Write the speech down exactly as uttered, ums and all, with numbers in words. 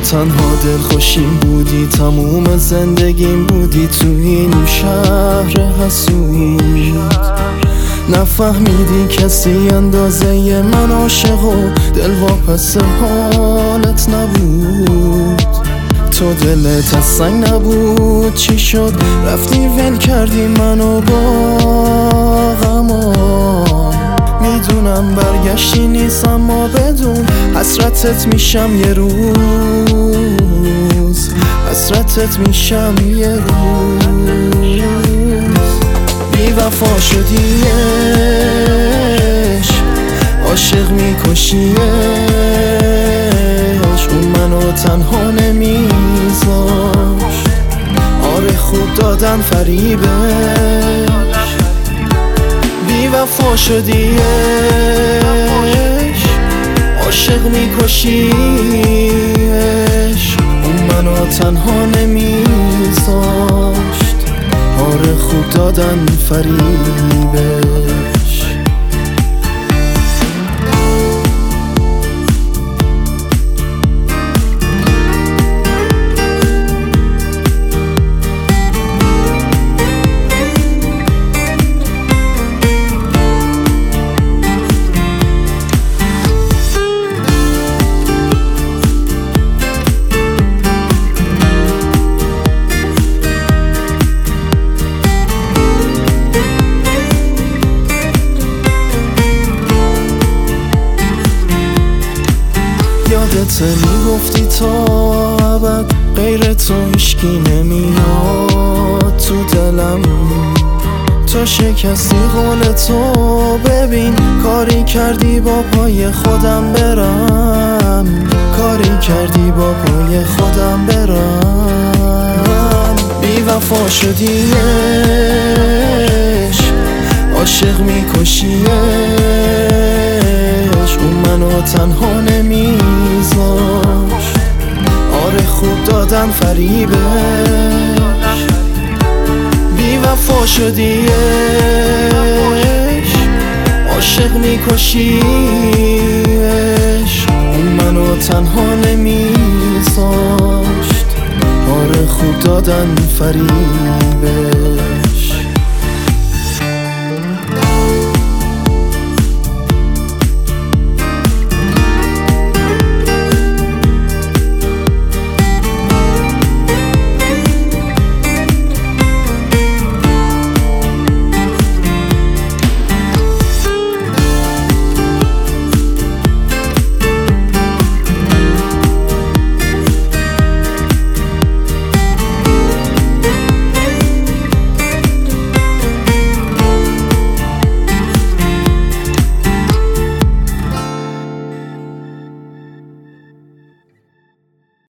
تنها دلخوشیم بودی، تموم زندگیم بودی، تو این شهر حسود نفهمیدی کسی اندازه من عاشق و دل واپس حالت نبود. تو دلت از سنگ نبود، چی شد رفتی ول کردی منو با غمان. میدونم برگشتی نیست اما بدون حسرتت میشم یه روز، حسرتت میشم یه روز. بی وفا شدیش، عاشق میکشیش، اون منو تنها نمیذاش. آره خوب دادن فریبش، بی وفا شدیش، عاشق میکشیش، اون منو تنها نمیذاشت. آره خوب دادن فریبش. یادت میگفتی تا ابد غیر تو هیچکی نمیاد تو دلم. تو شکستی قول تو، ببین کاری کردی با پای خودم برم، کاری کردی با پای خودم برم. بی وفا شدیش، عاشق میکشیش، اون منو تنها نمیذاش. آره خوب دادن فریبش، بی وفا شدیش، عاشق میکشیش، اون منو تنها نمیذاشت. آره خوب دادن فریبش.